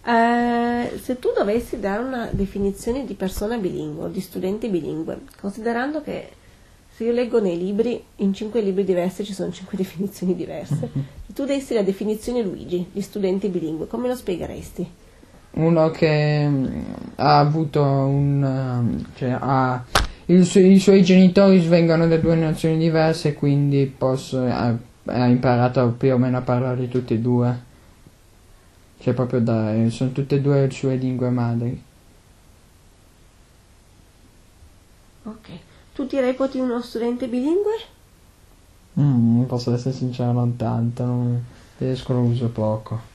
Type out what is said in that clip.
Se tu dovessi dare una definizione di persona bilingue, di studente bilingue, considerando che se io leggo nei libri, in 5 libri diversi ci sono 5 definizioni diverse, se tu dessi la definizione Luigi di studente bilingue, come lo spiegheresti? Uno che ha avuto i suoi genitori vengono da 2 nazioni diverse, quindi ha imparato più o meno a parlare tutte e due. Cioè proprio sono tutte e 2 le sue lingue madri. Ok. Tu ti reputi uno studente bilingue? Posso essere sincero, non tanto, lo uso poco.